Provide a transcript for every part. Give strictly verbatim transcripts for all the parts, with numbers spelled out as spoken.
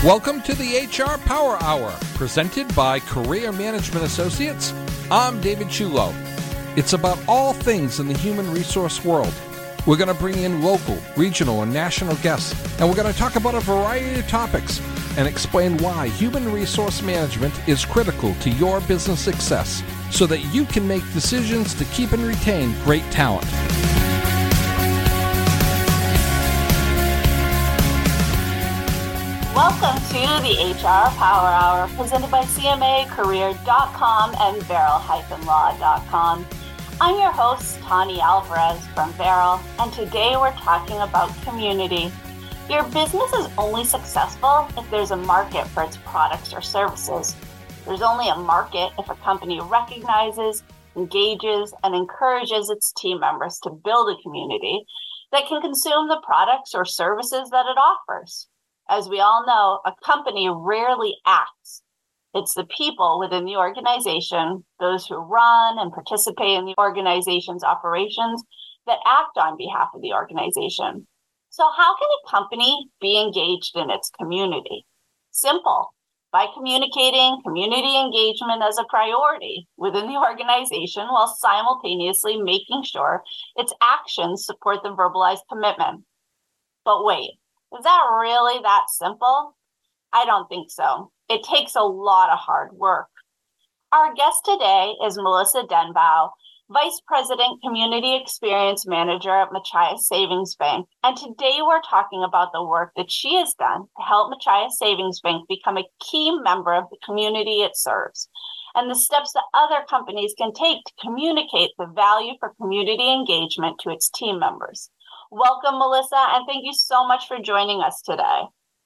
Welcome to the H R Power Hour, presented by Career Management Associates. I'm David Chulo. It's about all things in the human resource world. We're going to bring in local, regional, and national guests, and we're going to talk about a variety of topics and explain why human resource management is critical to your business success so that you can make decisions to keep and retain great talent. Welcome to the H R Power Hour, presented by C M A Career dot com and Veril Law dot com. I'm your host, Tani Alvarez from Veril, and today we're talking about community. Your business is only successful if there's a market for its products or services. There's only a market if a company recognizes, engages, and encourages its team members to build a community that can consume the products or services that it offers. As we all know, a company rarely acts. It's the people within the organization, those who run and participate in the organization's operations, that act on behalf of the organization. So how can a company be engaged in its community? Simple. By communicating community engagement as a priority within the organization while simultaneously making sure its actions support the verbalized commitment. But wait. Is that really that simple? I don't think so. It takes a lot of hard work. Our guest today is Melissa Denbow, Vice President Community Experience Manager at Machias Savings Bank. And today we're talking about the work that she has done to help Machias Savings Bank become a key member of the community it serves, and the steps that other companies can take to communicate the value for community engagement to its team members. Welcome, Melissa, and thank you so much for joining us today.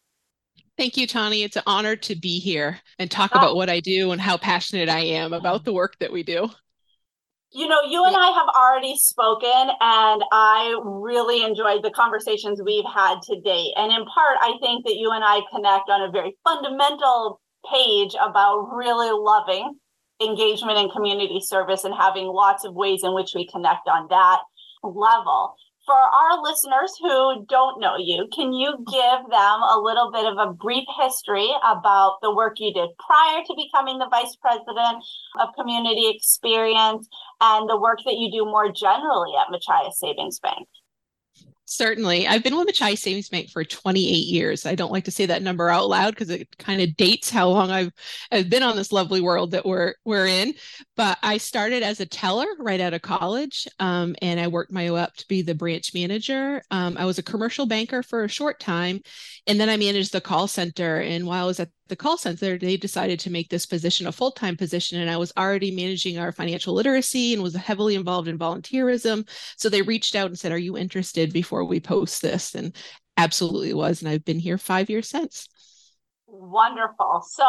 Thank you, Tani. It's an honor to be here and talk about what I do and how passionate I am about the work that we do. You know, you and I have already spoken, and I really enjoyed the conversations we've had to date. And in part, I think that you and I connect on a very fundamental page about really loving engagement and community service and having lots of ways in which we connect on that level. For our listeners who don't know you, can you give them a little bit of a brief history about the work you did prior to becoming the Vice President of Community Experience and the work that you do more generally at Machias Savings Bank? Certainly. I've been with Machias Savings Bank for twenty-eight years. I don't like to say that number out loud because it kind of dates how long I've, I've been on this lovely world that we're we're in. But I started as a teller right out of college, um, and I worked my way up to be the branch manager. Um, I was a commercial banker for a short time, and then I managed the call center. And while I was at the call center, they decided to make this position a full-time position, and I was already managing our financial literacy and was heavily involved in volunteerism. So they reached out and said, "Are you interested before we post this?" And absolutely was, and I've been here five years since. Wonderful. So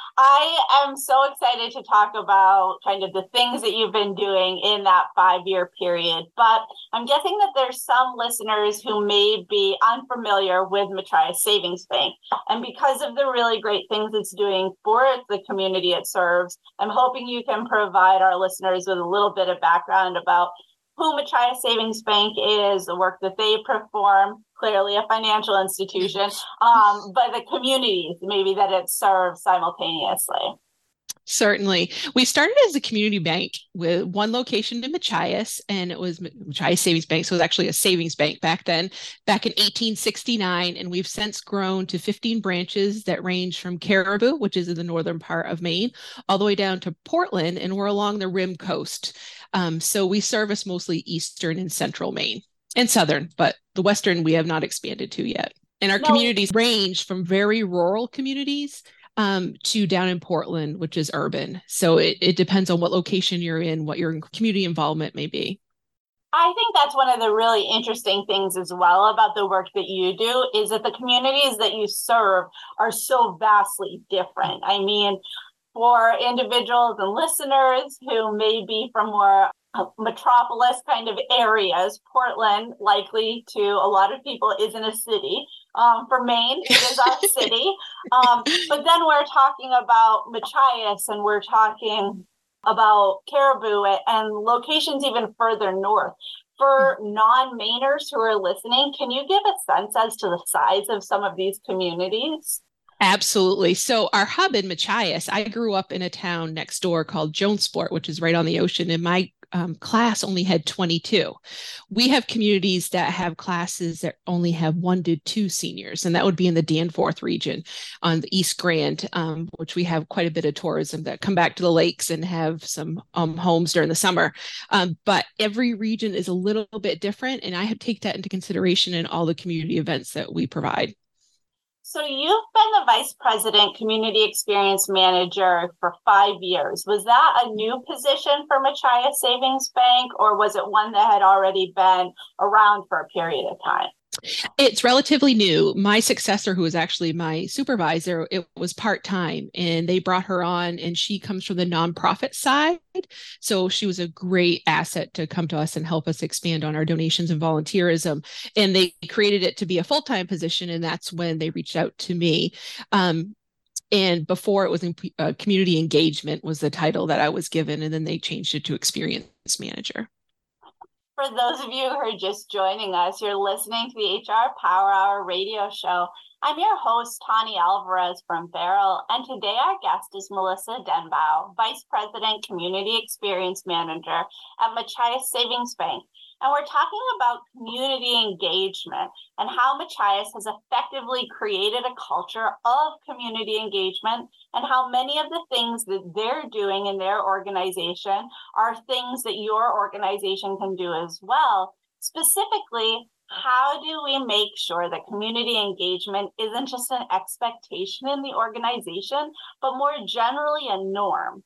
I am so excited to talk about kind of the things that you've been doing in that five-year period. But I'm guessing that there's some listeners who may be unfamiliar with Machias Savings Bank. And because of the really great things it's doing for the community it serves, I'm hoping you can provide our listeners with a little bit of background about who Machias Savings Bank is, the work that they perform, clearly a financial institution, um, but the communities maybe that it serves simultaneously. Certainly. We started as a community bank with one location in Machias, and it was Machias Savings Bank. So it was actually a savings bank back then, back in eighteen sixty-nine. And we've since grown to fifteen branches that range from Caribou, which is in the northern part of Maine, all the way down to Portland, and we're along the rim coast. Um, so we service mostly eastern and central Maine and southern, but the western we have not expanded to yet. And our no. communities range from very rural communities um, to down in Portland, which is urban. So it, it depends on what location you're in, what your community involvement may be. I think that's one of the really interesting things as well about the work that you do is that the communities that you serve are so vastly different. I mean, for individuals and listeners who may be from more metropolis kind of areas, Portland, likely to a lot of people, isn't a city. Um, for Maine, it is our city. Um, but then we're talking about Machias, and we're talking about Caribou and locations even further north. For non-Mainers who are listening, can you give a sense as to the size of some of these communities? Absolutely. So our hub in Machias, I grew up in a town next door called Jonesport, which is right on the ocean, and my um, class only had twenty-two. We have communities that have classes that only have one to two seniors, and that would be in the Danforth region on the East Grand, um, which we have quite a bit of tourism that come back to the lakes and have some um, homes during the summer. Um, but every region is a little bit different, and I have take that into consideration in all the community events that we provide. So you've been the Vice President Community Experience Manager for five years. Was that a new position for Machias Savings Bank, or was it one that had already been around for a period of time? It's relatively new. My successor, who was actually my supervisor, it was part-time, and they brought her on, and she comes from the nonprofit side. So she was a great asset to come to us and help us expand on our donations and volunteerism. And they created it to be a full-time position, and that's when they reached out to me. Um, and before it was in, uh, community engagement was the title that I was given, and then they changed it to experience manager. For those of you who are just joining us, you're listening to the H R Power Hour radio show. I'm your host, Tani Alvarez from Beryl, and today our guest is Melissa Denbow, Vice President Community Experience Manager at Machias Savings Bank. And we're talking about community engagement and how Machias has effectively created a culture of community engagement, and how many of the things that they're doing in their organization are things that your organization can do as well. Specifically, how do we make sure that community engagement isn't just an expectation in the organization, but more generally a norm?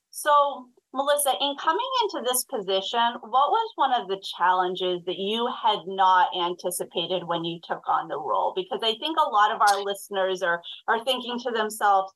So, Melissa, in coming into this position, what was one of the challenges that you had not anticipated when you took on the role? Because I think a lot of our listeners are, are thinking to themselves,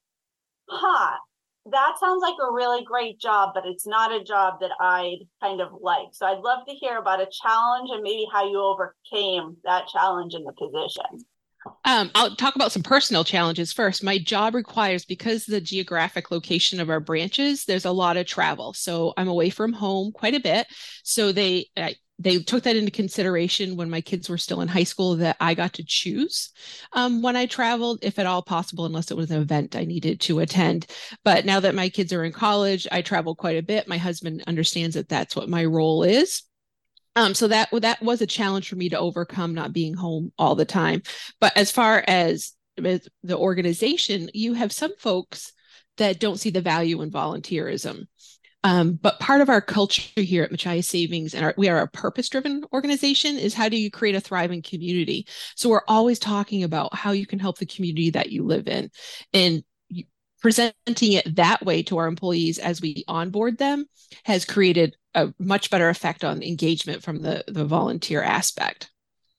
huh, that sounds like a really great job, but it's not a job that I'd kind of like. So I'd love to hear about a challenge and maybe how you overcame that challenge in the position. Um, I'll talk about some personal challenges first. My job requires, because the geographic location of our branches, there's a lot of travel. So I'm away from home quite a bit. So they uh, they took that into consideration when my kids were still in high school, that I got to choose um, when I traveled, if at all possible, unless it was an event I needed to attend. But now that my kids are in college, I travel quite a bit. My husband understands that that's what my role is. Um, so that that was a challenge for me to overcome, not being home all the time. But as far as, as the organization, you have some folks that don't see the value in volunteerism. Um, but part of our culture here at Machias Savings, and our, we are a purpose-driven organization, is how do you create a thriving community? So we're always talking about how you can help the community that you live in, and presenting it that way to our employees as we onboard them has created a much better effect on engagement from the, the volunteer aspect.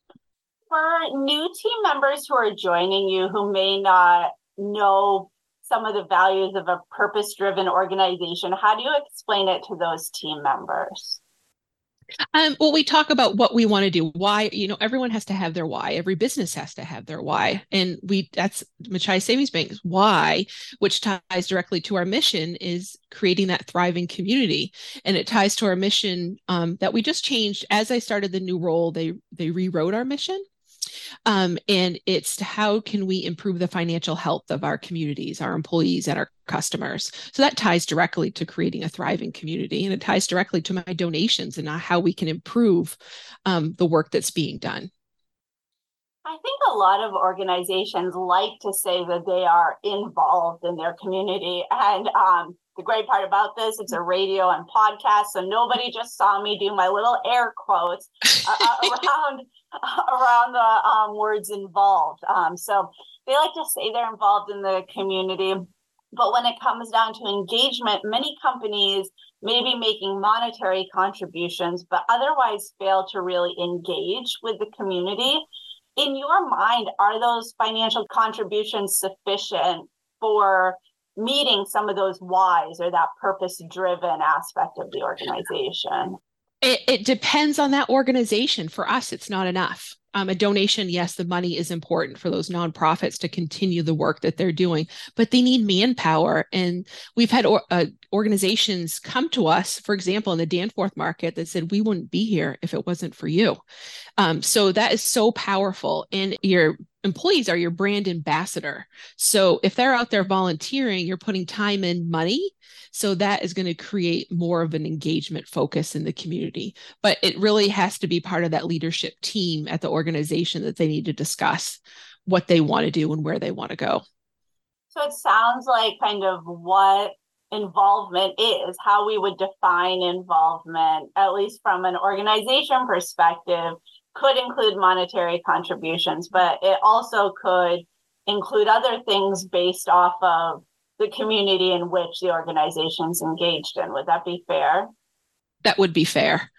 For new team members who are joining you who may not know some of the values of a purpose-driven organization, how do you explain it to those team members? Um, well, we talk about what we want to do. Why, you know, everyone has to have their why. Every business has to have their why. And we, that's Machias Savings Bank's why, which ties directly to our mission, is creating that thriving community. And it ties to our mission um, that we just changed. As I started the new role, they, they rewrote our mission. Um, and it's how can we improve the financial health of our communities, our employees, and our customers. So that ties directly to creating a thriving community, and it ties directly to my donations and how we can improve um, the work that's being done. I think a lot of organizations like to say that they are involved in their community. And um, the great part about this, it's a radio and podcast, so nobody just saw me do my little air quotes uh, around around the um, words involved. Um, so they like to say they're involved in the community, but when it comes down to engagement, many companies may be making monetary contributions, but otherwise fail to really engage with the community. In your mind, are those financial contributions sufficient for meeting some of those whys or that purpose-driven aspect of the organization? It, it depends on that organization. For us, it's not enough. Um, a donation, yes, the money is important for those nonprofits to continue the work that they're doing, but they need manpower. And we've had or, uh, organizations come to us, for example, in the Danforth market, that said, we wouldn't be here if it wasn't for you. Um, so that is so powerful. And you're employees are your brand ambassador. So if they're out there volunteering, you're putting time and money. So that is going to create more of an engagement focus in the community. But it really has to be part of that leadership team at the organization that they need to discuss what they want to do and where they want to go. So it sounds like kind of what involvement is, how we would define involvement, at least from an organization perspective, could include monetary contributions, but it also could include other things based off of the community in which the organization's engaged in. Would that be fair? That would be fair.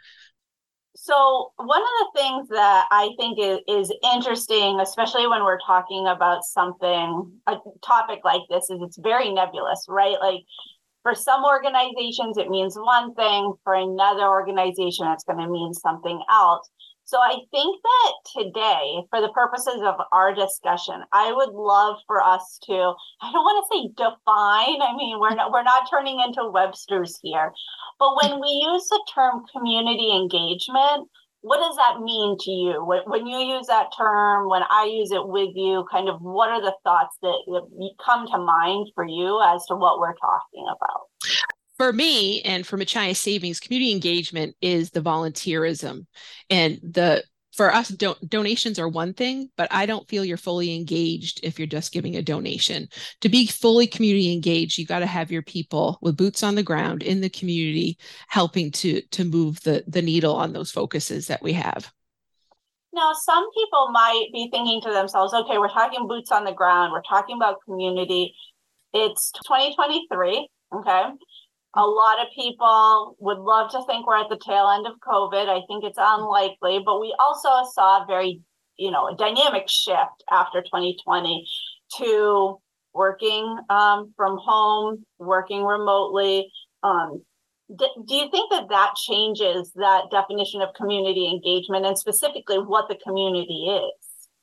So one of the things that I think is, is interesting, especially when we're talking about something, a topic like this, is it's very nebulous, right? Like for some organizations, it means one thing. For another organization, it's going to mean something else. So I think that today, for the purposes of our discussion, I would love for us to, I don't want to say define, I mean, we're not, we're not turning into Webster's here, but when we use the term community engagement, what does that mean to you? When, when you use that term, when I use it with you, kind of what are the thoughts that, that come to mind for you as to what we're talking about? For me and for Machias Savings, community engagement is the volunteerism. And the for us, do, donations are one thing, but I don't feel you're fully engaged if you're just giving a donation. To be fully community engaged, you got to have your people with boots on the ground in the community helping to, to move the, the needle on those focuses that we have. Now, some people might be thinking to themselves, okay, we're talking boots on the ground. We're talking about community. It's twenty twenty-three, okay? A lot of people would love to think we're at the tail end of COVID. I think it's unlikely, but we also saw a very, you know, a dynamic shift after twenty twenty to working um, from home, working remotely. Um, d- do you think that that changes that definition of community engagement and specifically what the community is?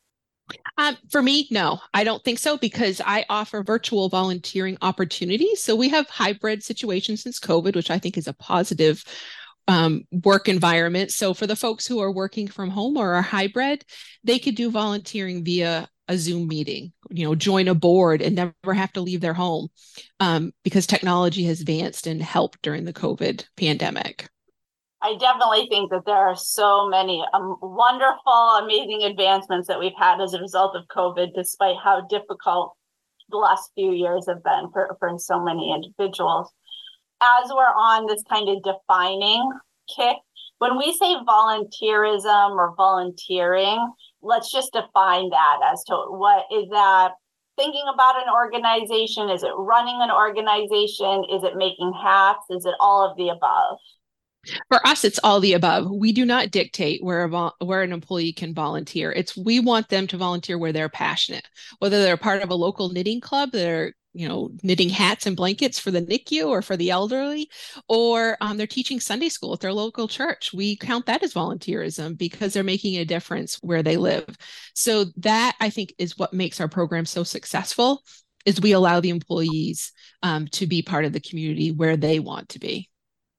Um, for me, no, I don't think so, because I offer virtual volunteering opportunities. So we have hybrid situations since COVID, which I think is a positive um, work environment. So for the folks who are working from home or are hybrid, they could do volunteering via a Zoom meeting, you know, join a board and never have to leave their home um, because technology has advanced and helped during the COVID pandemic. I definitely think that there are so many um, wonderful, amazing advancements that we've had as a result of COVID, despite how difficult the last few years have been for, for so many individuals. As we're on this kind of defining kick, when we say volunteerism or volunteering, let's just define that as to what is that thinking about an organization? Is it running an organization? Is it making hats? Is it all of the above? For us, it's all the above. We do not dictate where a vol- where an employee can volunteer. It's we want them to volunteer where they're passionate, whether they're part of a local knitting club, they're you know knitting hats and blankets for the N I C U or for the elderly, or um, they're teaching Sunday school at their local church. We count that as volunteerism because they're making a difference where they live. So that, I think, is what makes our program so successful, is we allow the employees um, to be part of the community where they want to be.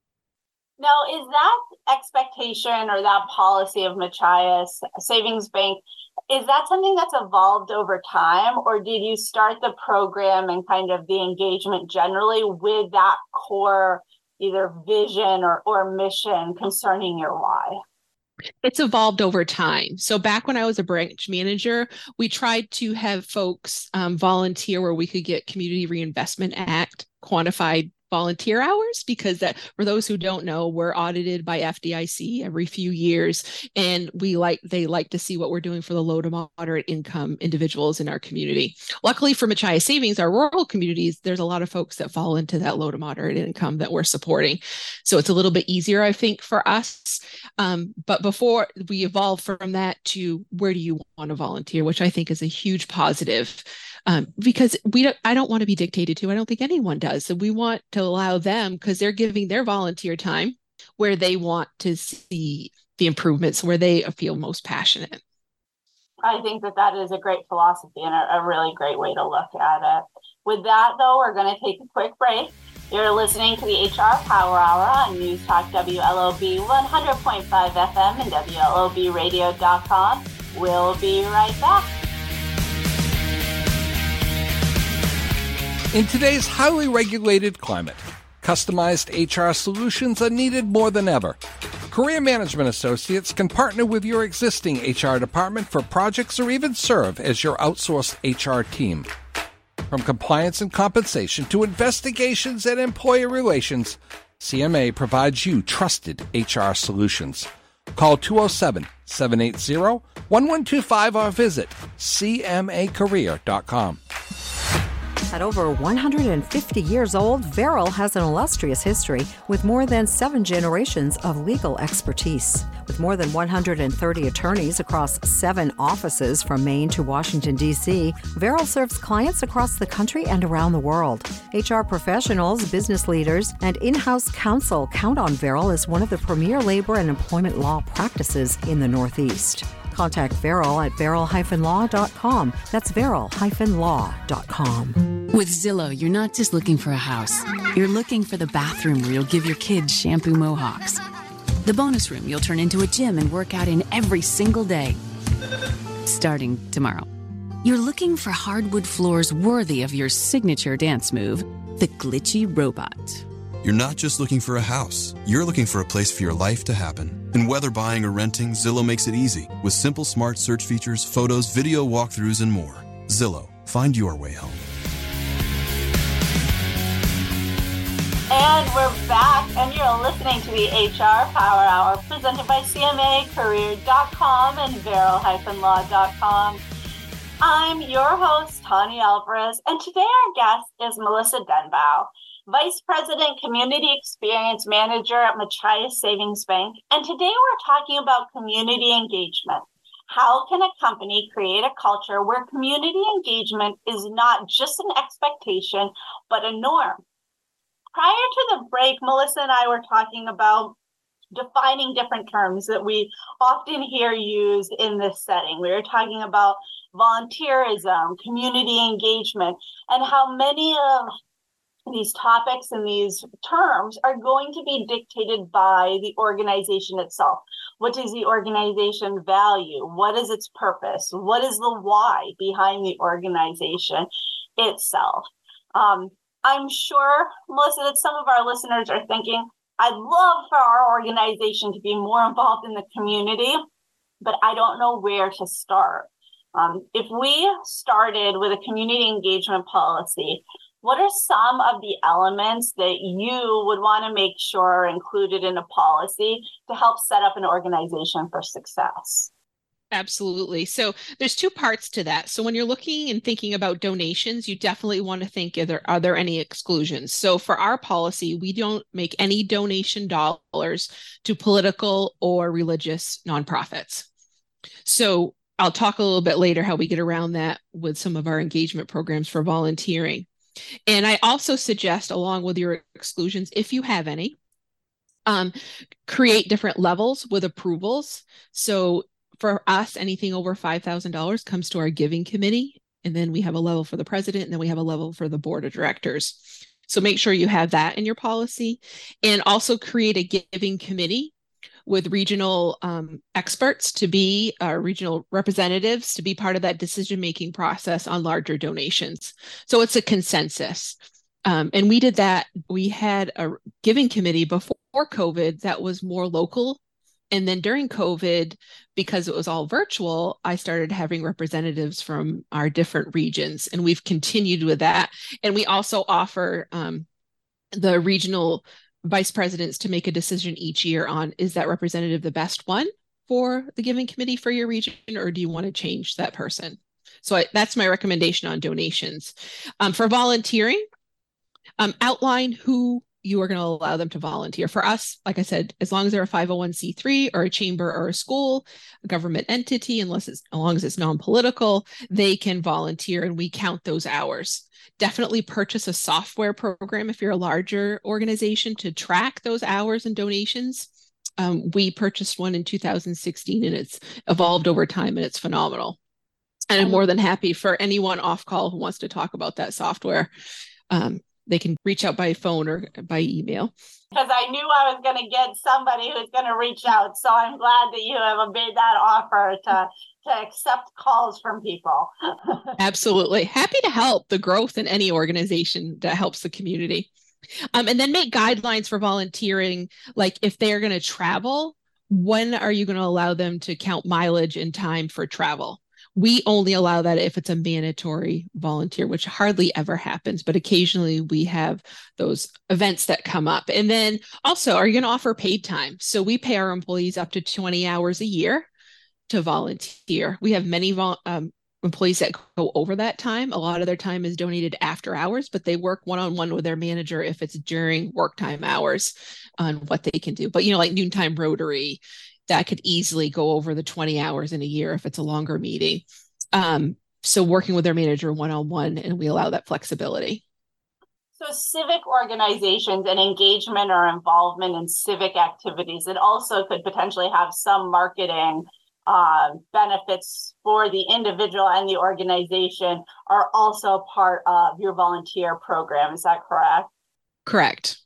Now, is that expectation or that policy of Machias Savings Bank, is that something that's evolved over time, or did you start the program and kind of the engagement generally with that core either vision or, or mission concerning your why? It's evolved over time. So back when I was a branch manager, we tried to have folks um, volunteer where we could get Community Reinvestment Act quantified volunteer hours, because that, for those who don't know, we're audited by F D I C every few years, and we like they like to see what we're doing for the low to moderate income individuals in our community. Luckily for Machias Savings, our rural communities, there's a lot of folks that fall into that low to moderate income that we're supporting, so it's a little bit easier, I think, for us. Um, but before we evolve from that to where do you want to volunteer, which I think is a huge positive. Um, because we don't, I don't want to be dictated to. I don't think anyone does. So we want to allow them, because they're giving their volunteer time where they want to see the improvements, where they feel most passionate. I think that that is a great philosophy and a, a really great way to look at it. With that, though, we're going to take a quick break. You're listening to the H R Power Hour on News Talk W L O B one hundred point five F M and W L O B radio dot com. We'll be right back. In today's highly regulated climate, customized H R solutions are needed more than ever. Career Management Associates can partner with your existing H R department for projects or even serve as your outsourced H R team. From compliance and compensation to investigations and employer relations, C M A provides you trusted H R solutions. Call two oh seven, seven eight zero, one one two five or visit c m a career dot com. At over one hundred fifty years old, Verrill has an illustrious history with more than seven generations of legal expertise. With more than one hundred thirty attorneys across seven offices from Maine to Washington, D C, Verrill serves clients across the country and around the world. H R professionals, business leaders, and in-house counsel count on Verrill as one of the premier labor and employment law practices in the Northeast. Contact Verrill at verrill dash law dot com. That's verrill dash law dot com. With Zillow, you're not just looking for a house. You're looking for the bathroom where you'll give your kids shampoo mohawks. The bonus room you'll turn into a gym and work out in every single day. Starting tomorrow. You're looking for hardwood floors worthy of your signature dance move, the glitchy robot. You're not just looking for a house. You're looking for a place for your life to happen. And whether buying or renting, Zillow makes it easy with simple smart search features, photos, video walkthroughs, and more. Zillow, find your way home. And we're back, and you're listening to the H R Power Hour presented by C M A Career dot com and verrill dash law dot com. I'm your host, Tani Alvarez, and today our guest is Melissa Denbow, Vice President, Community Experience Manager at Machias Savings Bank. And today we're talking about community engagement. How can a company create a culture where community engagement is not just an expectation, but a norm? Prior to the break, Melissa and I were talking about defining different terms that we often hear used in this setting. We were talking about volunteerism, community engagement, and how many of these topics and these terms are going to be dictated by the organization itself. What does the organization value? What is its purpose? What is the why behind the organization itself? Um, I'm sure, Melissa, that some of our listeners are thinking, I'd love for our organization to be more involved in the community, but I don't know where to start. Um, if we started with a community engagement policy, what are some of the elements that you would want to make sure are included in a policy to help set up an organization for success? Absolutely. So there's two parts to that. So when you're looking and thinking about donations, you definitely want to think, are there, are there any exclusions? So for our policy, we don't make any donation dollars to political or religious nonprofits. So I'll talk a little bit later how we get around that with some of our engagement programs for volunteering. And I also suggest, along with your exclusions, if you have any, um, create different levels with approvals. So for us, anything over five thousand dollars comes to our giving committee. And then we have a level for the president, and then we have a level for the board of directors. So make sure you have that in your policy, and also create a giving committee with regional um, experts to be uh, regional representatives to be part of that decision-making process on larger donations. So it's a consensus. Um, and we did that. We had a giving committee before COVID that was more local. And then during COVID, because it was all virtual, I started having representatives from our different regions, and we've continued with that. And we also offer um, the regional vice presidents to make a decision each year on, is that representative the best one for the giving committee for your region, or do you want to change that person? So I, that's my recommendation on donations. Um, for volunteering, um, outline who you are going to allow them to volunteer. For us, like I said, as long as they're a five oh one c three or a chamber or a school, a government entity, unless it's, as long as it's non-political, they can volunteer, and we count those hours. Definitely purchase a software program if you're a larger organization to track those hours and donations. Um, we purchased one in two thousand sixteen, and it's evolved over time, and it's phenomenal. And I'm more than happy for anyone off call who wants to talk about that software. Um, they can reach out by phone or by email. Because I knew I was going to get somebody who's going to reach out. So I'm glad that you have made that offer to, to accept calls from people. Absolutely. Happy to help the growth in any organization that helps the community. Um, and then make guidelines for volunteering. Like if they're going to travel, when are you going to allow them to count mileage and time for travel? We only allow that if it's a mandatory volunteer, which hardly ever happens, but occasionally we have those events that come up. And then also, are you going to offer paid time? So we pay our employees up to twenty hours a year to volunteer. We have many vol- um, employees that go over that time. A lot of their time is donated after hours, but they work one-on-one with their manager if it's during work time hours on what they can do. But, you know, like noontime Rotary, that could easily go over the twenty hours in a year if it's a longer meeting. Um, so working with their manager one-on-one, and we allow that flexibility. So civic organizations and engagement or involvement in civic activities, it also could potentially have some marketing uh, benefits for the individual and the organization are also part of your volunteer program. Is that correct? Correct.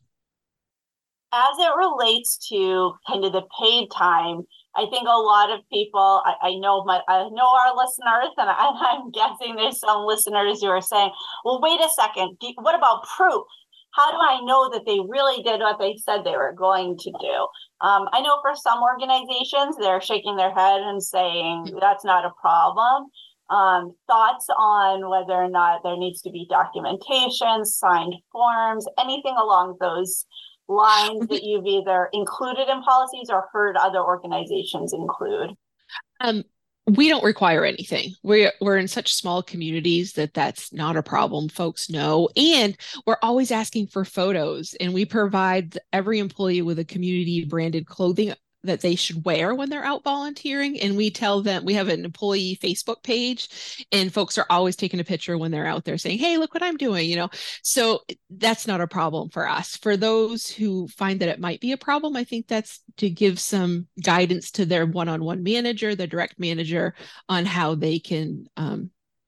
As it relates to kind of the paid time, I think a lot of people, I, I know my, I know our listeners, and I, I'm guessing there's some listeners who are saying, well, wait a second, what about proof? How do I know that they really did what they said they were going to do? Um, I know for some organizations, they're shaking their head and saying that's not a problem. Um, thoughts on whether or not there needs to be documentation, signed forms, anything along those lines that you've either included in policies or heard other organizations include? Um, we don't require anything. We're, we're in such small communities that that's not a problem. Folks know. And we're always asking for photos, and we provide every employee with a community branded clothing that they should wear when they're out volunteering. And we tell them, we have an employee Facebook page, and folks are always taking a picture when they're out there saying, hey, look what I'm doing, you know? So that's not a problem for us. For those who find that it might be a problem, I think that's to give some guidance to their one-on-one manager, their direct manager, on how they can um,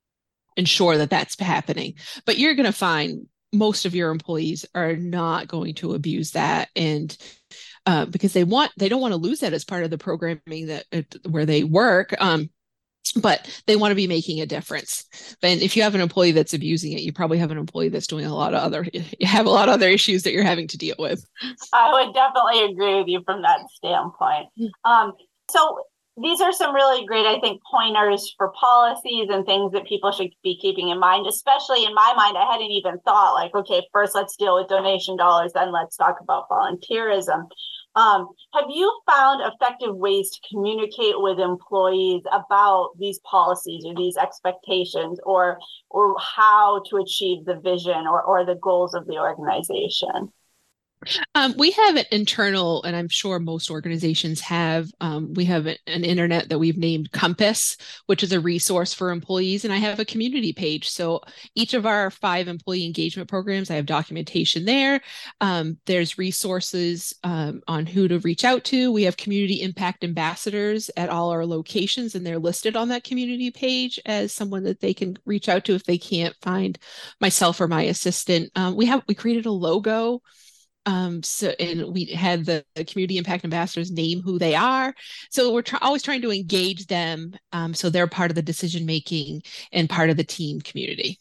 ensure that that's happening. But you're going to find most of your employees are not going to abuse that, and Uh, because they want, they don't want to lose that as part of the programming that uh, where they work, um, but they want to be making a difference. And if you have an employee that's abusing it, you probably have an employee that's doing a lot of other, you have a lot of other issues that you're having to deal with. I would definitely agree with you from that standpoint. Um, so these are some really great, I think, pointers for policies and things that people should be keeping in mind, especially in my mind. I hadn't even thought like, okay, first let's deal with donation dollars, then let's talk about volunteerism. Um, have you found effective ways to communicate with employees about these policies or these expectations, or or how to achieve the vision or, or the goals of the organization? Um, we have an internal, and I'm sure most organizations have, um, we have an, an internet that we've named Compass, which is a resource for employees. And I have a community page. So each of our five employee engagement programs, I have documentation there. Um, there's resources um, on who to reach out to. We have community impact ambassadors at all our locations, and they're listed on that community page as someone that they can reach out to if they can't find myself or my assistant. Um, we have, we created a logo. Um, so, and we had the, the community impact ambassadors name who they are. So we're tr- always trying to engage them, um, so they're part of the decision making and part of the team community.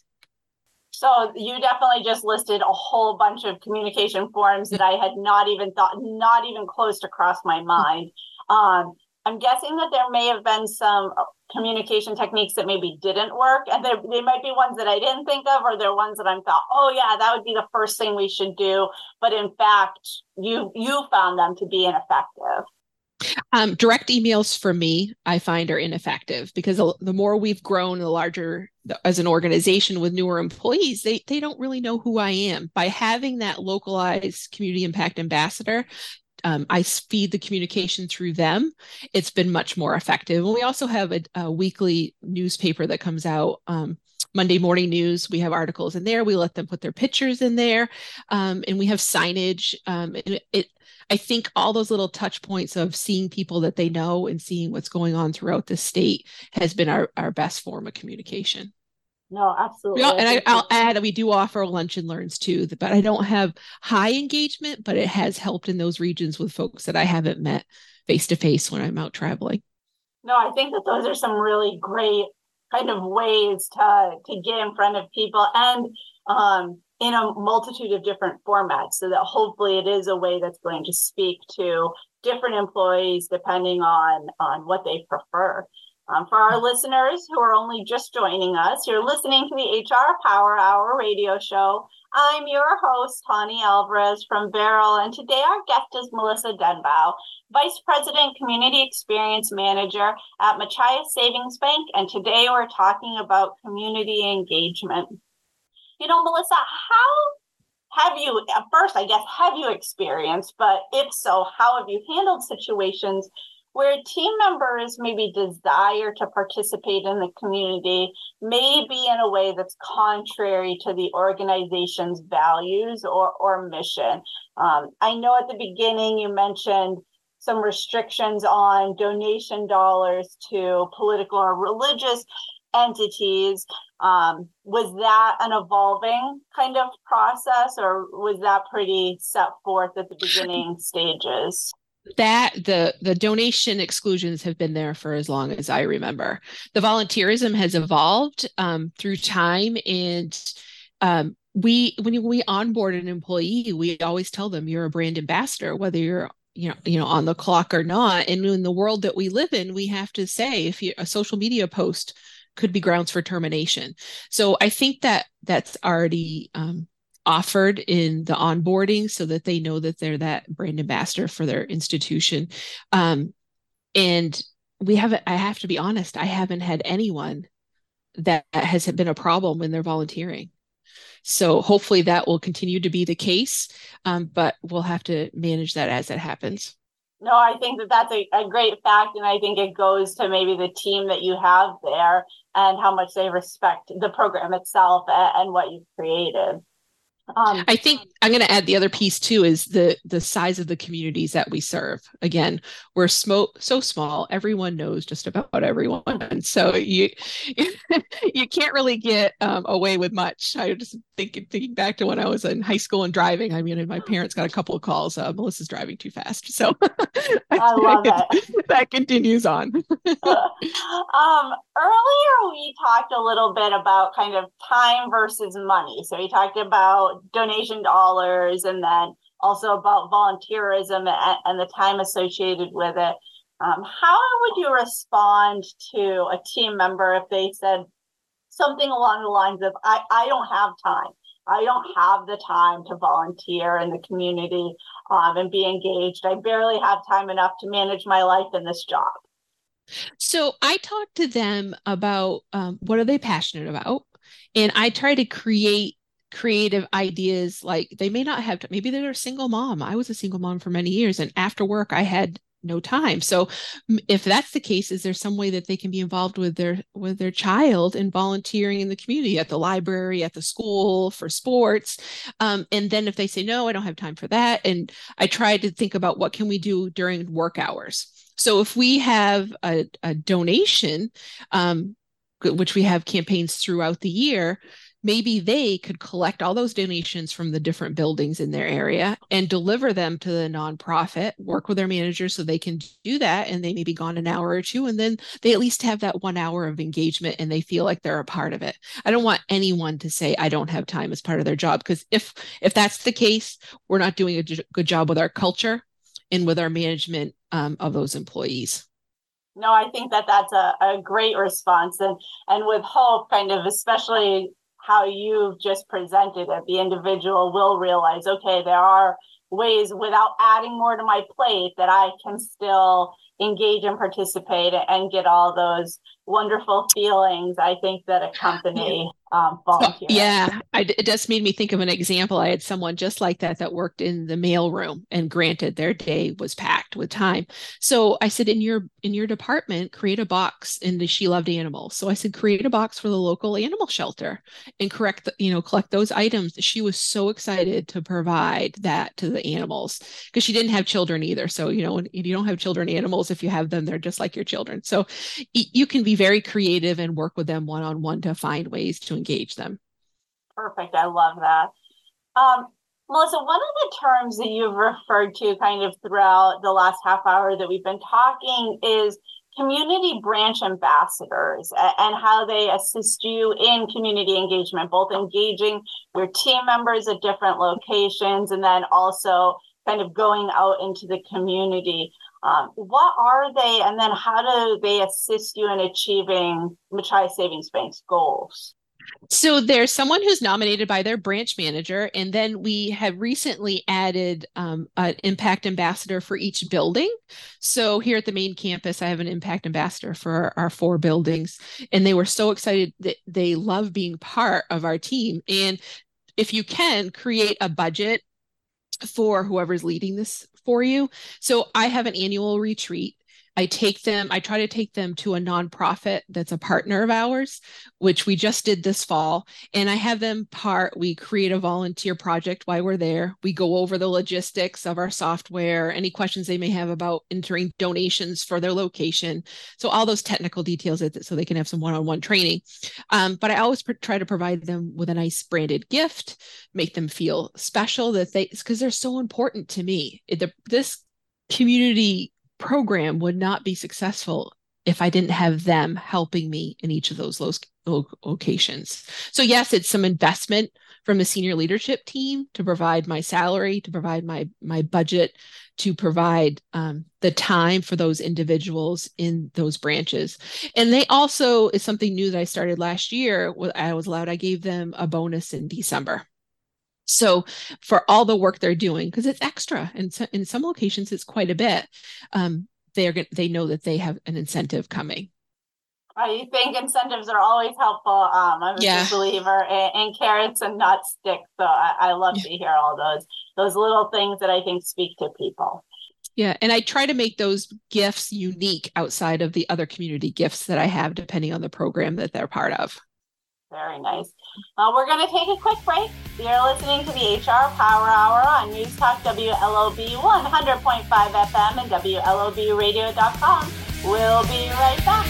So you definitely just listed a whole bunch of communication forms that I had not even thought, not even close to cross my mind. Um, I'm guessing that there may have been some communication techniques that maybe didn't work, and there, they might be ones that I didn't think of, or they're ones that I thought, oh yeah, that would be the first thing we should do. But in fact, you you found them to be ineffective. Um, direct emails for me, I find, are ineffective, because the more we've grown, the larger as an organization with newer employees, they they don't really know who I am. By having that localized community impact ambassador, Um, I feed the communication through them. It's been much more effective. And we also have a, a weekly newspaper that comes out, um, Monday Morning News. We have articles in there. We let them put their pictures in there, um, and we have signage. Um, and it, it, I think all those little touch points of seeing people that they know and seeing what's going on throughout the state has been our, our best form of communication. No, absolutely. We all, and I, I'll add that we do offer lunch and learns too, but I don't have high engagement, but it has helped in those regions with folks that I haven't met face to face when I'm out traveling. No, I think that those are some really great kind of ways to, to get in front of people, and um, in a multitude of different formats, so that hopefully it is a way that's going to speak to different employees depending on, on what they prefer. Um, for our listeners who are only just joining us, you're listening to the H R Power Hour radio show. I'm your host, Tani Alvarez from Beryl, and today our guest is Melissa Denbow, Vice President Community Experience Manager at Machias Savings Bank, and today we're talking about community engagement. You know, Melissa, how have you, at first, I guess, have you experienced, but if so, how have you handled situations where team members maybe desire to participate in the community, maybe in a way that's contrary to the organization's values or, or mission? Um, I know at the beginning you mentioned some restrictions on donation dollars to political or religious entities. Um, was that an evolving kind of process, or was that pretty set forth at the beginning stages? That the the donation exclusions have been there for as long as I remember. The volunteerism has evolved um, through time, and um, we when we onboard an employee, we always tell them you're a brand ambassador, whether you're you know you know on the clock or not. And in the world that we live in, we have to say if you, a social media post could be grounds for termination. So I think that that's already um, offered in the onboarding so that they know that they're that brand ambassador for their institution. Um, and we haven't, I have to be honest, I haven't had anyone that has been a problem when they're volunteering. So hopefully that will continue to be the case, um, but we'll have to manage that as it happens. No, I think that that's a, a great fact. And I think it goes to maybe the team that you have there and how much they respect the program itself and, and what you've created. Um, I think I'm going to add the other piece too is the the size of the communities that we serve. Again, we're smo- so small, everyone knows just about everyone. So you you can't really get um, away with much. I just think thinking back to when I was in high school and driving. I mean, my parents got a couple of calls. Uh, Melissa's driving too fast. So I, I love it. That continues on. um, earlier we talked a little bit about kind of time versus money. So we talked about donation dollars, and then also about volunteerism and, and the time associated with it. Um, how would you respond to a team member if they said something along the lines of, I, I don't have time. I don't have the time to volunteer in the community um, and be engaged. I barely have time enough to manage my life in this job. So I talk to them about um, what are they passionate about? And I try to create creative ideas. Like they may not have to, maybe they're a single mom. I was a single mom for many years, and after work I had no time. So if that's the case, is there some way that they can be involved with their with their child and volunteering in the community, at the library, at the school, for sports? Um, and then if they say, no, I don't have time for that. And I try to think about what can we do during work hours. So if we have a, a donation, um, which we have campaigns throughout the year, maybe they could collect all those donations from the different buildings in their area and deliver them to the nonprofit, work with their managers so they can do that. And they may be gone an hour or two, and then they at least have that one hour of engagement and they feel like they're a part of it. I don't want anyone to say, I don't have time as part of their job, because if, if that's the case, we're not doing a good job with our culture and with our management um, of those employees. No, I think that that's a, a great response. And, and with hope, kind of, especially how you just presented it, the individual will realize, okay, there are ways without adding more to my plate that I can still engage and participate and get all those wonderful feelings, I think, that accompany um, volunteering. Yeah, I, it just made me think of an example. I had someone just like that that worked in the mailroom, and granted, their day was packed with time. So I said, in your in your department, create a box. And she loved animals, so I said, create a box for the local animal shelter and correct, the, you know, collect those items. She was so excited to provide that to the animals, because she didn't have children either. So you know, when you don't have children, animals, if you have them, they're just like your children. So you can be very creative and work with them one-on-one to find ways to engage them. Perfect. I love that. Um, Melissa, one of the terms that you've referred to kind of throughout the last half hour that we've been talking is community branch ambassadors and how they assist you in community engagement, both engaging your team members at different locations and then also kind of going out into the community. Um, what are they, and then how do they assist you in achieving Machias Savings Bank's goals? So there's someone who's nominated by their branch manager, and then we have recently added um, an impact ambassador for each building. So here at the main campus, I have an impact ambassador for our, our four buildings, and they were so excited that they love being part of our team. And if you can, create a budget for whoever's leading this for you. So I have an annual retreat. I take them, I try to take them to a nonprofit that's a partner of ours, which we just did this fall. And I have them part, we create a volunteer project while we're there. We go over the logistics of our software, any questions they may have about entering donations for their location. So all those technical details so they can have some one-on-one training. Um, but I always pr- try to provide them with a nice branded gift, make them feel special, that they, because they're so important to me. It, the, this community program would not be successful if I didn't have them helping me in each of those lo- locations. So yes, it's some investment from the senior leadership team to provide my salary, to provide my, my budget, to provide um, the time for those individuals in those branches. And they also, is something new that I started last year, I was allowed, I gave them a bonus in December. So for all the work they're doing, because it's extra, and so, in some locations it's quite a bit, um, they're they know that they have an incentive coming. I think incentives are always helpful. Um, I'm a yeah. big believer in, in carrots and not sticks. So I, I love yeah. to hear all those those little things that I think speak to people. Yeah, and I try to make those gifts unique outside of the other community gifts that I have, depending on the program that they're part of. Very nice. Uh, we're going to take a quick break. You're listening to the H R Power Hour on News Talk W L O B one hundred point five F M and W L O B radio dot com. We'll be right back.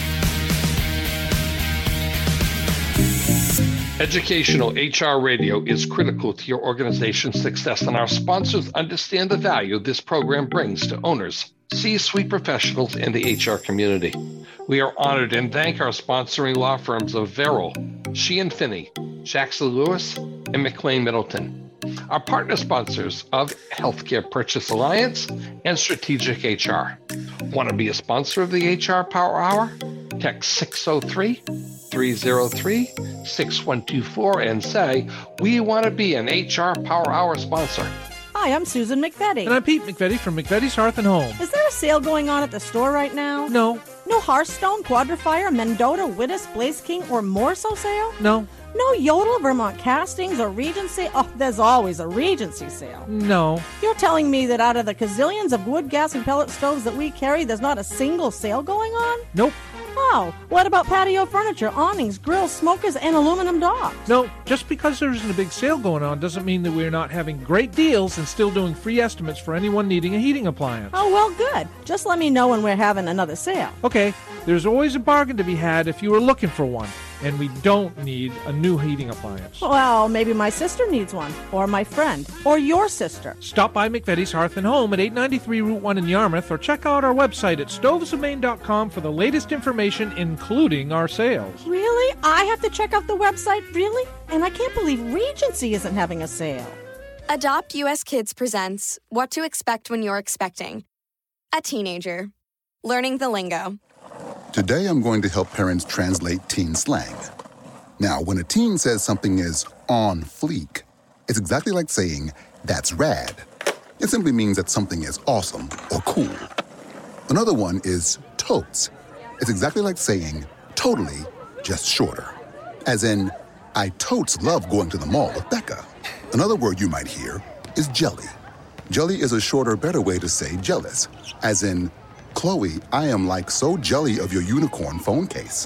Educational H R radio is critical to your organization's success, and our sponsors understand the value this program brings to owners, C-suite professionals, and the H R community. We are honored and thank our sponsoring law firms of Verrill, Sheehan Finney, Jackson Lewis, and McLean Middleton. Our partner sponsors of Healthcare Purchase Alliance and Strategic H R. Want to be a sponsor of the H R Power Hour? Text six oh three, three oh three, six one two four and say, we want to be an H R Power Hour sponsor. Hi, I'm Susan McVetti. And I'm Pete McVetti from McVetti's Hearth and Home. Is there a sale going on at the store right now? No. No Hearthstone, Quadrifier, Mendota, Wittis, Blaze King, or Morso sale? No. No Yodel, Vermont Castings, or Regency? Oh, there's always a Regency sale. No. You're telling me that out of the gazillions of wood, gas, and pellet stoves that we carry, there's not a single sale going on? Nope. Oh, what about patio furniture, awnings, grills, smokers, and aluminum docks? No, just because there isn't a big sale going on doesn't mean that we're not having great deals and still doing free estimates for anyone needing a heating appliance. Oh, well, good. Just let me know when we're having another sale. Okay, there's always a bargain to be had if you were looking for one, and we don't need a new heating appliance. Well, maybe my sister needs one, or my friend, or your sister. Stop by McVetti's Hearth and Home at eight ninety-three Route one in Yarmouth, or check out our website at stoves of maine dot com for the latest information, including our sales. Really? I have to check out the website? Really? And I can't believe Regency isn't having a sale. Adopt U S Kids presents What to Expect When You're Expecting. A teenager. Learning the lingo. Today I'm going to help parents translate teen slang. Now, when a teen says something is on fleek, it's exactly like saying, that's rad. It simply means that something is awesome or cool. Another one is totes. It's exactly like saying, totally, just shorter. As in, I totes love going to the mall with Becca. Another word you might hear is jelly. Jelly is a shorter, better way to say jealous. As in, Chloe, I am like so jelly of your unicorn phone case.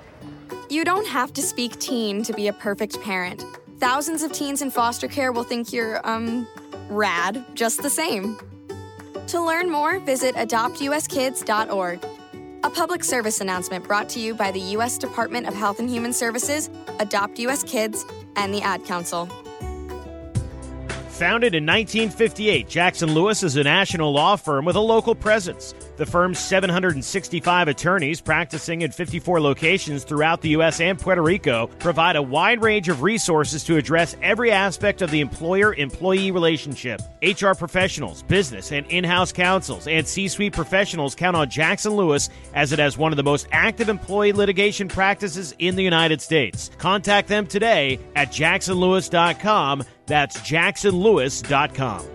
You don't have to speak teen to be a perfect parent. Thousands of teens in foster care will think you're, um, rad, just the same. To learn more, visit adopt u s kids dot org. A public service announcement brought to you by the U S Department of Health and Human Services, Adopt U S Kids, and the Ad Council. Founded in nineteen fifty-eight, Jackson Lewis is a national law firm with a local presence. The firm's seven hundred sixty-five attorneys practicing in fifty-four locations throughout the U S and Puerto Rico provide a wide range of resources to address every aspect of the employer-employee relationship. H R professionals, business and in-house counsels, and C-suite professionals count on Jackson Lewis as it has one of the most active employee litigation practices in the United States. Contact them today at jackson lewis dot com. That's jackson lewis dot com.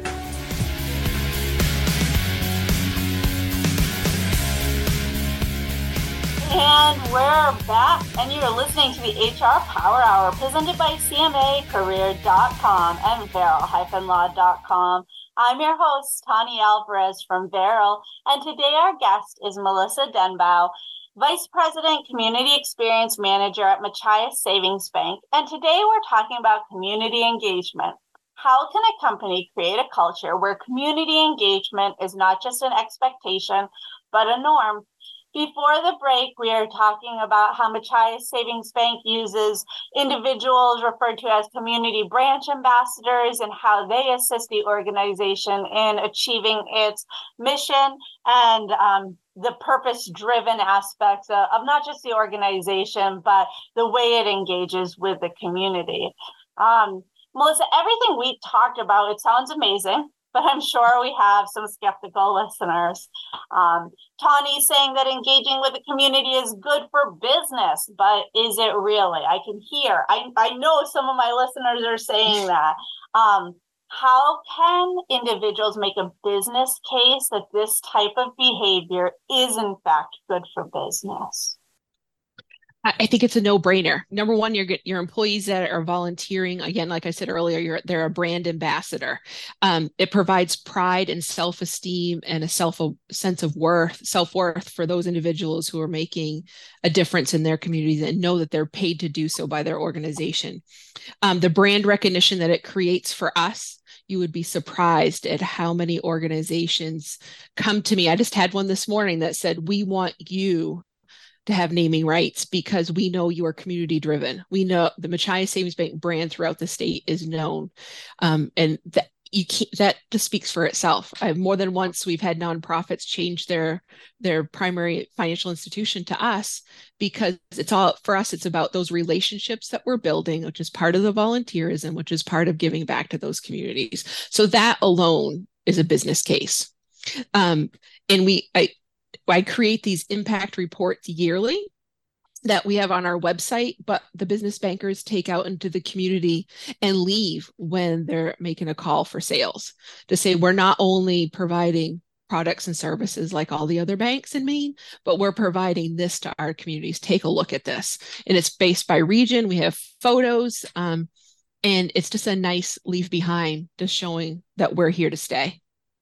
And we're back, and you're listening to the H R Power Hour presented by C M A Career dot com and Veral Law dot com. I'm your host, Tani Alvarez from Veral, and today our guest is Melissa Denbow, Vice President, Community Experience Manager at Machias Savings Bank. And today we're talking about community engagement. How can a company create a culture where community engagement is not just an expectation, but a norm? Before the break, we are talking about how Machias Savings Bank uses individuals referred to as community branch ambassadors and how they assist the organization in achieving its mission and um, the purpose-driven aspects of, of not just the organization, but the way it engages with the community. Um, Melissa, everything we talked about, it sounds amazing, but I'm sure we have some skeptical listeners. Um, Tawny's saying that engaging with the community is good for business, but is it really? I can hear, I, I know some of my listeners are saying that. Um, how can individuals make a business case that this type of behavior is in fact good for business? I think it's a no-brainer. Number one, your your employees that are volunteering, again, like I said earlier, you're they're a brand ambassador. Um, it provides pride and self-esteem and a self a sense of worth, self-worth for those individuals who are making a difference in their communities and know that they're paid to do so by their organization. Um, the brand recognition that it creates for us, you would be surprised at how many organizations come to me. I just had one this morning that said, we want you to have naming rights because we know you are community driven. We know the Machias Savings Bank brand throughout the state is known. Um, and that you can't, that just speaks for itself. I've more than once we've had nonprofits change their their primary financial institution to us because it's all for us. It's about those relationships that we're building, which is part of the volunteerism, which is part of giving back to those communities. So that alone is a business case. Um, and we, I, I create these impact reports yearly that we have on our website, but the business bankers take out into the community and leave when they're making a call for sales to say, we're not only providing products and services like all the other banks in Maine, but we're providing this to our communities. Take a look at this. And it's based by region. We have photos, um, and it's just a nice leave behind, just showing that we're here to stay.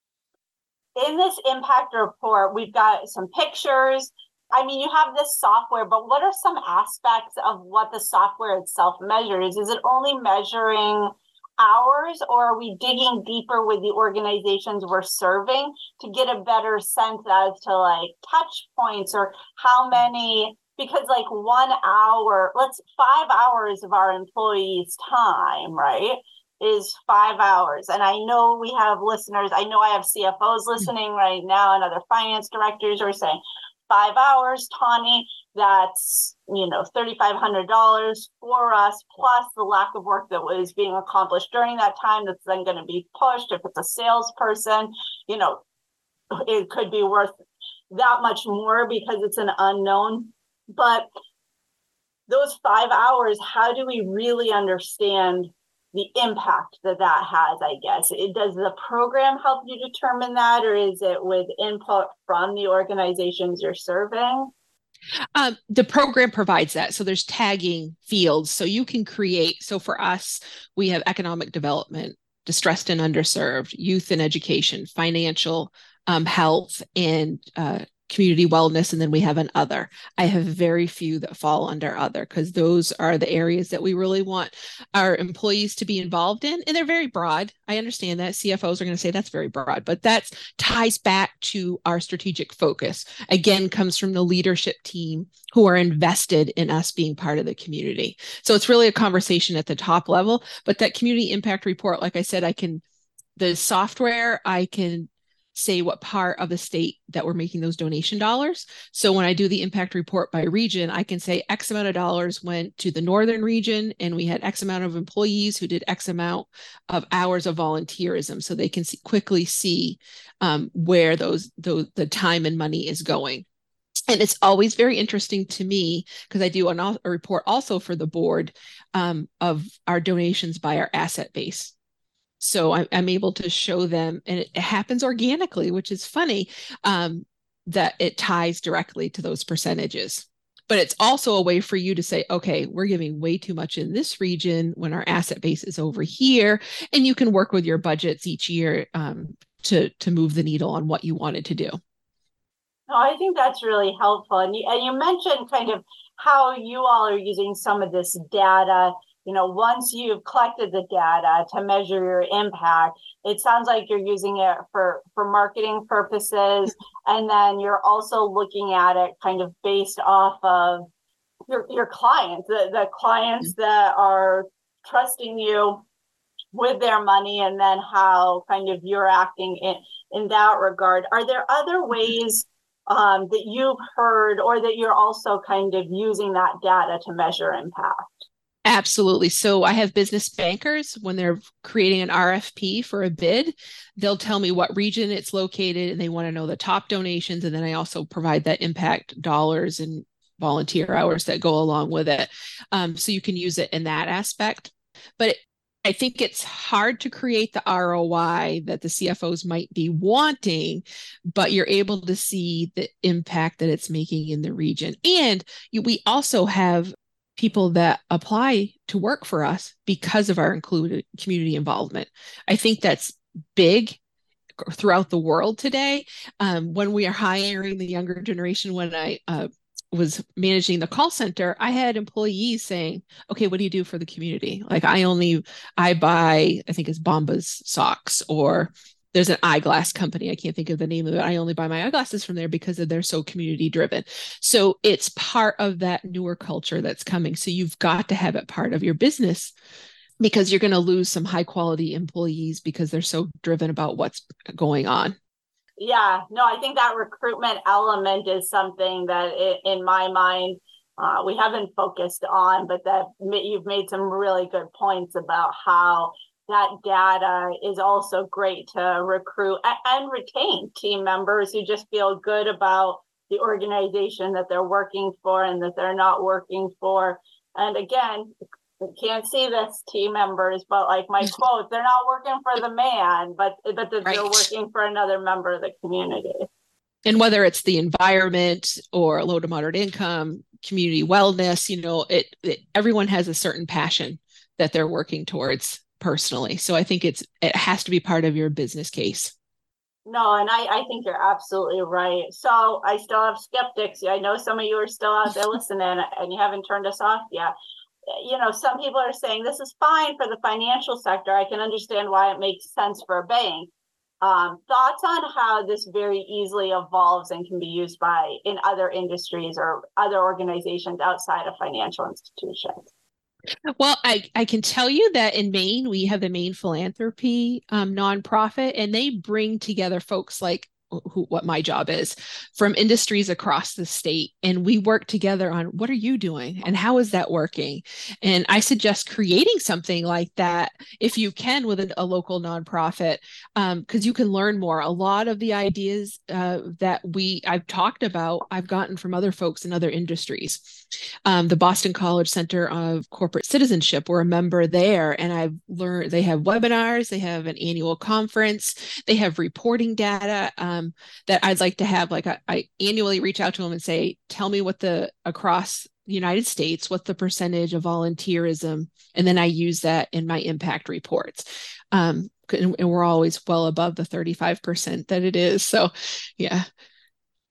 In this impact report, we've got some pictures. I mean, you have this software, but what are some aspects of what the software itself measures? Is it only measuring hours, or are we digging deeper with the organizations we're serving to get a better sense as to like touch points or how many, because like one hour, let's five hours of our employees' time, right? Is five hours. And I know we have listeners, I know I have C F Os listening right now and other finance directors are saying five hours, Tawny, that's, you know, three thousand five hundred dollars for us, plus the lack of work that was being accomplished during that time that's then going to be pushed. If it's a salesperson, you know, it could be worth that much more because it's an unknown. But those five hours, how do we really understand the impact that that has, I guess? It, does the program help you determine that, or is it with input from the organizations you're serving? Um, the program provides that. So there's tagging fields. So you can create. So for us, we have economic development, distressed and underserved, youth and education, financial, um, health, and uh, community wellness, and then we have an other. I have very few that fall under other because those are the areas that we really want our employees to be involved in. And they're very broad. I understand that C F Os are going to say that's very broad, but that ties back to our strategic focus. Again, comes from the leadership team who are invested in us being part of the community. So it's really a conversation at the top level, but that community impact report, like I said, I can, the software, I can say what part of the state that we're making those donation dollars. So when I do the impact report by region, I can say X amount of dollars went to the northern region, and we had X amount of employees who did X amount of hours of volunteerism, so they can see, quickly see um, where those, those the time and money is going. And it's always very interesting to me because I do an, a report also for the board um, of our donations by our asset base. So I, I'm able to show them, and it happens organically, which is funny, um, that it ties directly to those percentages. But it's also a way for you to say, okay, we're giving way too much in this region when our asset base is over here. And you can work with your budgets each year um, to, to move the needle on what you wanted to do. No, I think that's really helpful. And you, and you mentioned kind of how you all are using some of this data. You know, once you've collected the data to measure your impact, it sounds like you're using it for, for marketing purposes. And then you're also looking at it kind of based off of your, your clients, the, the clients that are trusting you with their money, and then how kind of you're acting in, in that regard. Are there other ways um, that you've heard or that you're also kind of using that data to measure impact? Absolutely. So I have business bankers, when they're creating an R F P for a bid, they'll tell me what region it's located, and they want to know the top donations. And then I also provide that impact dollars and volunteer hours that go along with it. Um, so you can use it in that aspect. But I think it's hard to create the R O I that the C F Os might be wanting, but you're able to see the impact that it's making in the region. And you, we also have people that apply to work for us because of our included community involvement. I think that's big throughout the world today. Um, when we are hiring the younger generation, when I uh, was managing the call center, I had employees saying, okay, what do you do for the community? Like I only, I buy, I think it's Bombas socks, or there's an eyeglass company. I can't think of the name of it. I only buy my eyeglasses from there because they're so community driven. So it's part of that newer culture that's coming. So you've got to have it part of your business, because you're going to lose some high quality employees because they're so driven about what's going on. Yeah, no, I think that recruitment element is something that it, in my mind, uh, we haven't focused on, but that you've made some really good points about how that data is also great to recruit and retain team members who just feel good about the organization that they're working for and that they're not working for. And again, you can't see this, team members, but like my quote, they're not working for the man, but, but they're right. working for another member of the community. And whether it's the environment or low to moderate income, community wellness, you know, it, it everyone has a certain passion that they're working towards personally. So I think it's it has to be part of your business case. No, and I, I think you're absolutely right. So I still have skeptics. I know some of you are still out there listening and you haven't turned us off yet. You know, some people are saying this is fine for the financial sector. I can understand why it makes sense for a bank. Um, thoughts on how this very easily evolves and can be used by in other industries or other organizations outside of financial institutions? Well, I, I can tell you that in Maine, we have the Maine Philanthropy um, nonprofit, and they bring together folks like who, what my job is from industries across the state. And we work together on what are you doing and how is that working? And I suggest creating something like that if you can with a, a local nonprofit, because um, you can learn more. A lot of the ideas uh, that we I've talked about, I've gotten from other folks in other industries. Um, the Boston College Center of Corporate Citizenship, we're a member there, and I've learned they have webinars, they have an annual conference, they have reporting data. Um, that I'd like to have, like I, I annually reach out to them and say, tell me what the, across the United States, what the percentage of volunteerism, and then I use that in my impact reports. Um, and, and we're always well above the thirty-five percent that it is. So yeah.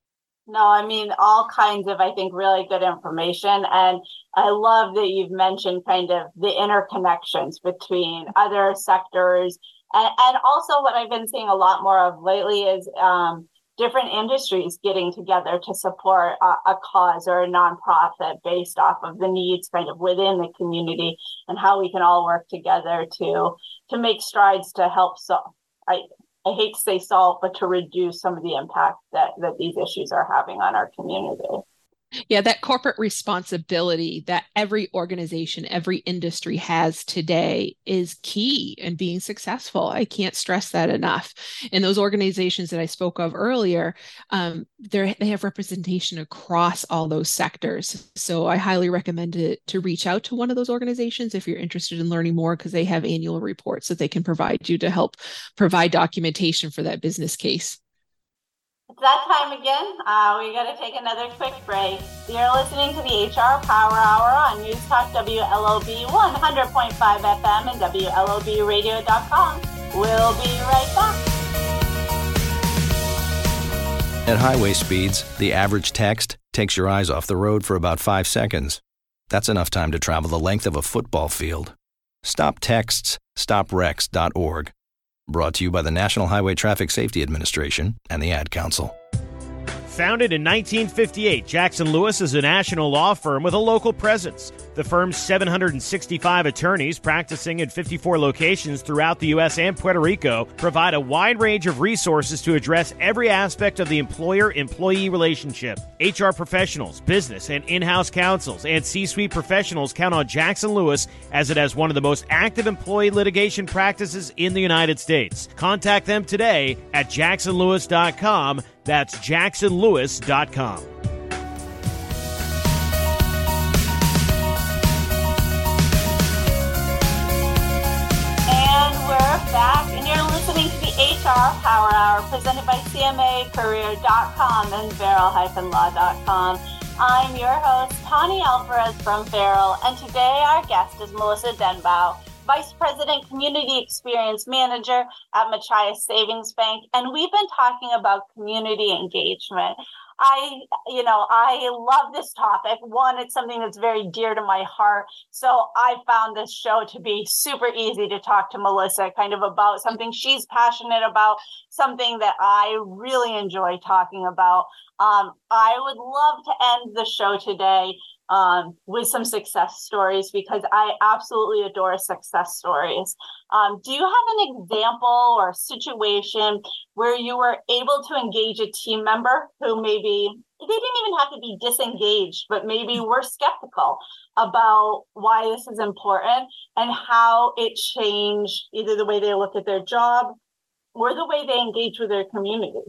No, I mean, all kinds of, I think, really good information. And I love that you've mentioned kind of the interconnections between other sectors. And, and also what I've been seeing a lot more of lately is um, different industries getting together to support a, a cause or a nonprofit based off of the needs kind of within the community and how we can all work together to to make strides to help solve. I, I hate to say solve, but to reduce some of the impact that, that these issues are having on our community. Yeah, that corporate responsibility that every organization, every industry has today is key in being successful. I can't stress that enough. And those organizations that I spoke of earlier, um, they have representation across all those sectors. So I highly recommend it to reach out to one of those organizations if you're interested in learning more, because they have annual reports that they can provide you to help provide documentation for that business case. It's that time again. Uh, we got to take another quick break. You're listening to the H R Power Hour on News Talk W L O B one hundred point five F M and W L O B radio dot com. We'll be right back. At highway speeds, the average text takes your eyes off the road for about five seconds. That's enough time to travel the length of a football field. Stop texts, stop wrecks dot org. Brought to you by the National Highway Traffic Safety Administration and the Ad Council. Founded in nineteen fifty-eight, Jackson Lewis is a national law firm with a local presence. The firm's seven hundred sixty-five attorneys practicing in fifty-four locations throughout the U S and Puerto Rico provide a wide range of resources to address every aspect of the employer-employee relationship. H R professionals, business and in-house counsels, and C-suite professionals count on Jackson Lewis as it has one of the most active employee litigation practices in the United States. Contact them today at jackson lewis dot com. That's jackson lewis dot com. And we're back, and you're listening to the H R Power Hour presented by C M A Career dot com and Beryl Law dot com. I'm your host, Tani Alvarez from Beryl, and today our guest is Melissa Denbow, Vice President Community Experience Manager at Machias Savings Bank, and we've been talking about community engagement. I, you know, I love this topic. One, it's something that's very dear to my heart. So I found this show to be super easy to talk to Melissa kind of about something she's passionate about, something that I really enjoy talking about. Um, I would love to end the show today Um, with some success stories, because I absolutely adore success stories. Um, do you have an example or a situation where you were able to engage a team member who maybe, they didn't even have to be disengaged, but maybe were skeptical about why this is important and how it changed either the way they look at their job or the way they engage with their community?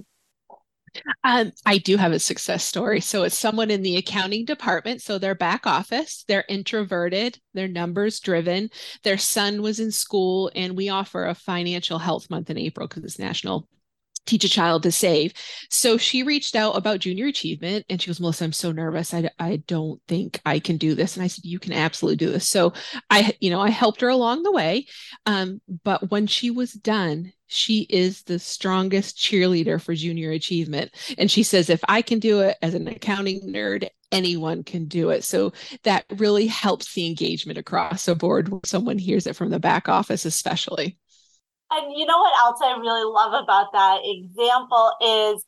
Um, I do have a success story. So it's someone in the accounting department. So they're back office, they're introverted, they're numbers driven. Their son was in school, and we offer a financial health month in April because it's National Teach a Child to Save. So she reached out about junior achievement, and she goes, Melissa, I'm so nervous. I, I don't think I can do this. And I said, you can absolutely do this. So I, you know, I helped her along the way. Um, but when she was done, she is the strongest cheerleader for junior achievement. And she says, if I can do it as an accounting nerd, anyone can do it. So that really helps the engagement across the board when someone hears it from the back office, especially. And you know what else I really love about that example is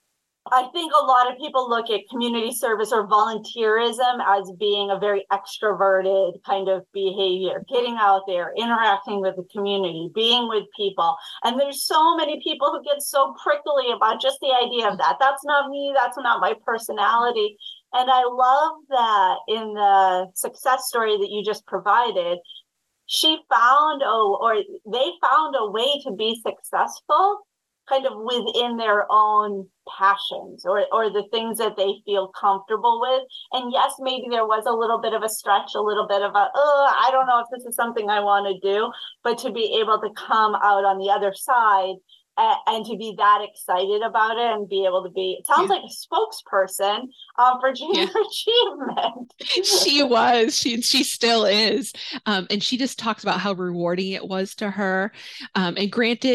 I think a lot of people look at community service or volunteerism as being a very extroverted kind of behavior, getting out there, interacting with the community, being with people. And there's so many people who get so prickly about just the idea of that. That's not me. That's not my personality. And I love that in the success story that you just provided, she found, oh, or they found a way to be successful kind of within their own passions or, or the things that they feel comfortable with. And yes, maybe there was a little bit of a stretch, a little bit of a, oh, I don't know if this is something I want to do, but to be able to come out on the other side and, and to be that excited about it and be able to be, it sounds yeah. like a spokesperson um, for junior yeah. achievement. She was, she she still is. Um, and she just talks about how rewarding it was to her. Um, and granted,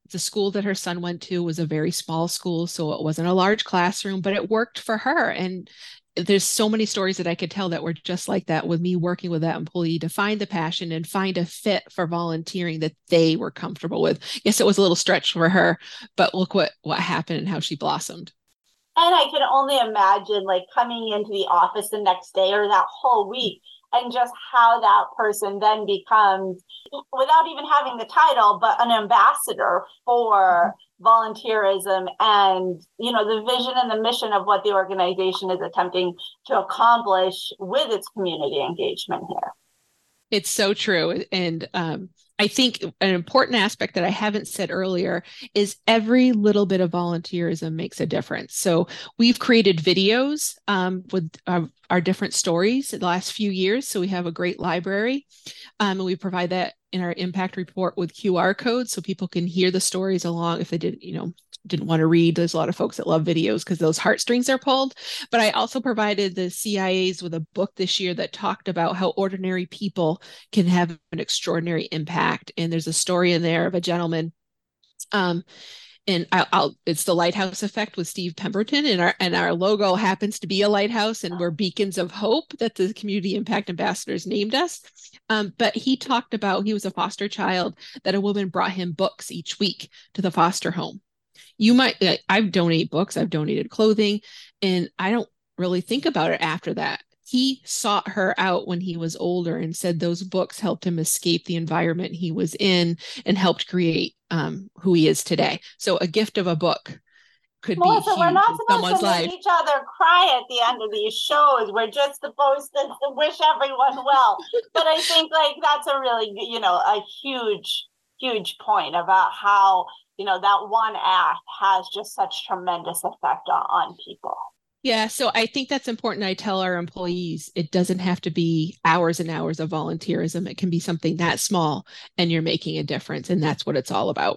the school that her son went to was a very small school, so it wasn't a large classroom, but it worked for her. And there's so many stories that I could tell that were just like that, with me working with that employee to find the passion and find a fit for volunteering that they were comfortable with. Yes, it was a little stretch for her, but look what, what happened and how she blossomed. And I can only imagine like coming into the office the next day or that whole week, and just how that person then becomes, without even having the title, but an ambassador for volunteerism and, you know, the vision and the mission of what the organization is attempting to accomplish with its community engagement here. It's so true. And um, I think an important aspect that I haven't said earlier is every little bit of volunteerism makes a difference. So we've created videos um, with our, our different stories in the last few years. So we have a great library, um, and we provide that in our impact report with Q R codes so people can hear the stories along if they did, you know, didn't want to read. There's a lot of folks that love videos because those heartstrings are pulled. But I also provided the C I As with a book this year that talked about how ordinary people can have an extraordinary impact. And there's a story in there of a gentleman, um, and I'll, I'll, it's the lighthouse effect with Steve Pemberton, and our and our logo happens to be a lighthouse, and we're beacons of hope that the community impact ambassadors named us. Um, but he talked about, he was a foster child, that a woman brought him books each week to the foster home. You might, I've donated books, I've donated clothing, and I don't really think about it after that. He sought her out when he was older and said those books helped him escape the environment he was in and helped create um, who he is today. So a gift of a book could Melissa, be huge we're not in supposed someone's to life. make each other cry at the end of these shows. We're just supposed to, to wish everyone well. But I think like that's a really, you know, a huge, huge point about how, you know, that one act has just such tremendous effect on, on people. Yeah, so I think that's important. I tell our employees it doesn't have to be hours and hours of volunteerism. It can be something that small and you're making a difference. And that's what it's all about.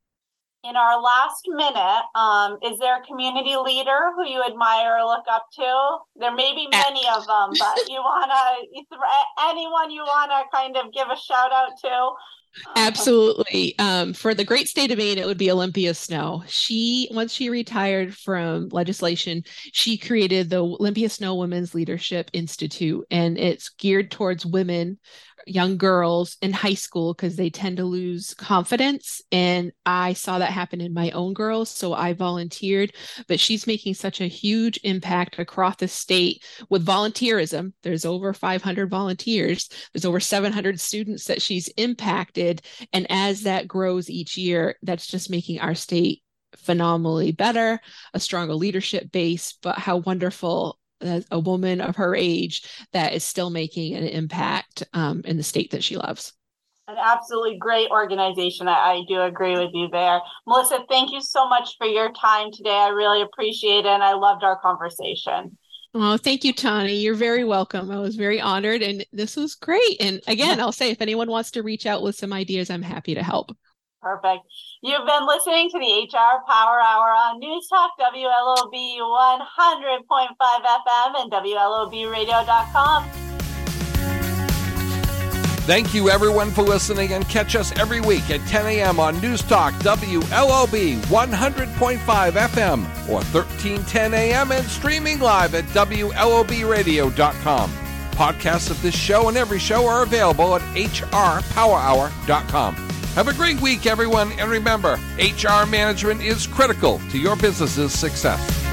In our last minute, um, is there a community leader who you admire or look up to? There may be many of them, but you want to, anyone you want to kind of give a shout out to? Absolutely. Um, for the great state of Maine, it would be Olympia Snow. She, once she retired from legislation, she created the Olympia Snow Women's Leadership Institute, and it's geared towards women, young girls in high school, because they tend to lose confidence. And I saw that happen in my own girls. So I volunteered, but she's making such a huge impact across the state with volunteerism. There's over five hundred volunteers. There's over seven hundred students that she's impacted. And as that grows each year, that's just making our state phenomenally better, a stronger leadership base. But how wonderful as a woman of her age that is still making an impact um, in the state that she loves. An absolutely great organization. I, I do agree with you there. Melissa, thank you so much for your time today. I really appreciate it, and I loved our conversation. Oh, thank you, Tani. You're very welcome. I was very honored, and this was great. And again, I'll say if anyone wants to reach out with some ideas, I'm happy to help. Perfect. You've been listening to the H R Power Hour on News Talk W L O B one hundred point five F M and W L O B radio dot com. Thank you, everyone, for listening, and catch us every week at ten a.m. on News Talk W L O B one hundred point five F M or thirteen ten a.m. and streaming live at W L O B radio dot com. Podcasts of this show and every show are available at H R power hour dot com. Have a great week, everyone, and remember, H R management is critical to your business's success.